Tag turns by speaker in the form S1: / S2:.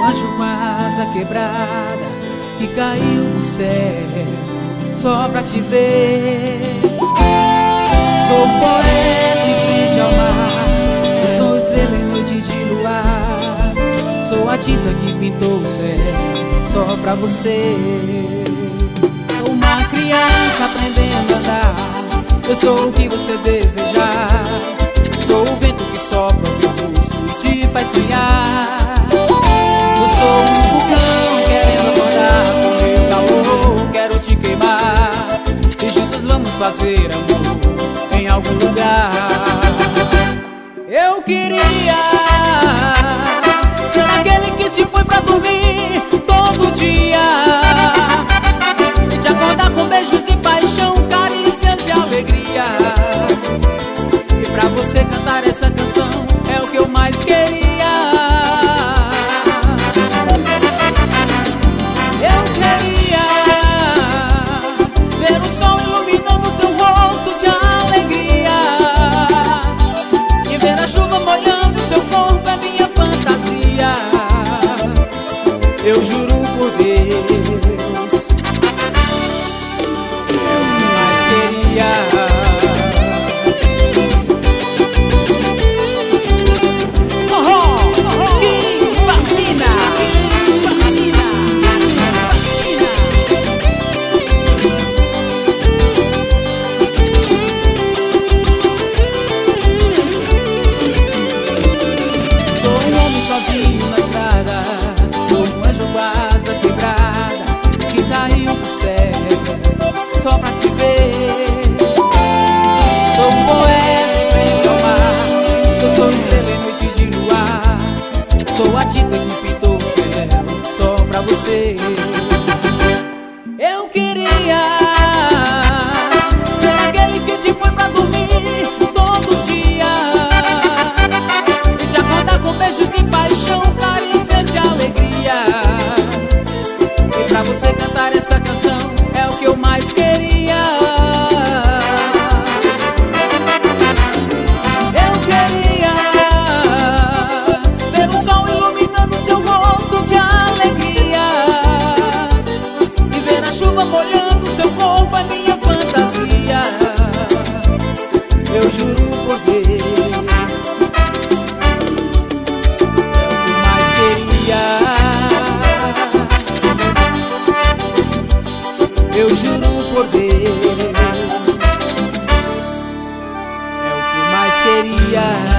S1: anjo com a asa quebrada que caiu do céu só pra te ver. Sou poeta em frente ao mar, eu sou estrela em noite de luar, sou a tinta que pintou o céu só pra você. Sou uma criança aprendendo a andar, eu sou o que você desejar, sou o vento que sopra o teu rosto e te faz sonhar. Eu sou um vulcão querendo acordar com meu calor, quero te queimar e juntos vamos fazer amor em algum lugar. Eu queria ser aquele que te põe pra dormir todo dia e te acordar com beijos de paixão, carícias e alegrias. E pra você cantar essa canção é o que eu mais queria. Eu queria ver o sol iluminando seu rosto de alegria e ver a chuva molhando seu corpo, é minha fantasia. Eu juro por Deus, é o que mais queria. Sozinho na estrada, sou um anjo com a asa quebrada que caiu do céu só pra te ver. Sou um poeta em frente ao mar, eu sou estrela em noite de luar, sou a tinta que pintou o céu só pra você. Eu queria ser aquele que te põe pra dormir todo dia e te acordar com beijos de paixão, carícias e alegrias. E pra você cantar essa canção é o que eu mais queria. Eu queria ver o sol iluminando seu rosto de alegria e ver a chuva molhando seu corpo, é minha fantasia. Eu juro por Deus, eu juro por Deus, é o que mais queria.